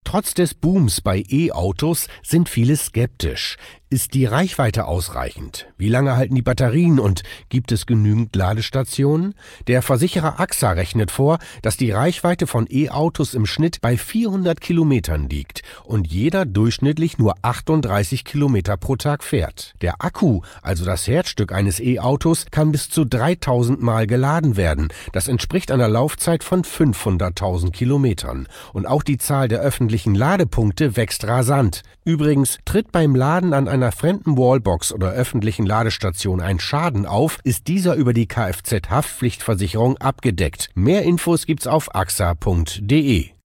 Trotz des Booms bei E-Autos sind viele skeptisch. Ist die Reichweite ausreichend? Wie lange halten die Batterien und gibt es genügend Ladestationen? Der Versicherer AXA rechnet vor, dass die Reichweite von E-Autos im Schnitt bei 400 Kilometern liegt und jeder durchschnittlich nur 38 Kilometer pro Tag fährt. Der Akku, also das Herzstück eines E-Autos, kann bis zu 3000 Mal geladen werden. Das entspricht einer Laufzeit von 500.000 Kilometern. Und auch die Zahl der öffentlichen Ladepunkte wächst rasant. Übrigens, tritt beim Laden an einer fremden Wallbox oder öffentlichen Ladestation ein Schaden auf, ist dieser über die Kfz-Haftpflichtversicherung abgedeckt. Mehr Infos gibt's auf axa.de.